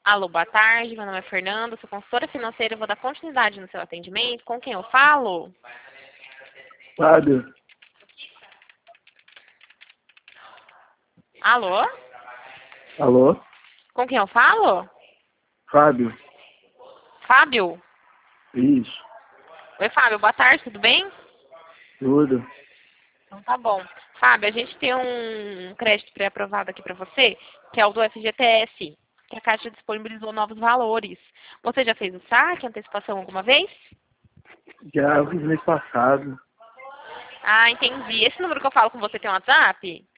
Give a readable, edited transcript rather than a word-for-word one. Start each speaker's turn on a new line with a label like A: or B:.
A: Alô, boa tarde. Meu nome é Fernanda, sou consultora financeira. Eu vou dar continuidade no seu atendimento. Com quem eu falo?
B: Fábio,
A: Alô?
B: alô?
A: Com quem eu falo?
B: Fábio,
A: Fábio?
B: isso,
A: Oi, Fábio. Boa tarde, tudo bem?
B: tudo.
A: Então tá bom. Fábio, a gente tem um crédito pré-aprovado aqui para você, que é o do FGTS, que a Caixa disponibilizou novos valores. Você já fez o saque, antecipação alguma vez?
B: Já fiz mês passado.
A: Ah, entendi. Esse número que eu falo com você tem um WhatsApp?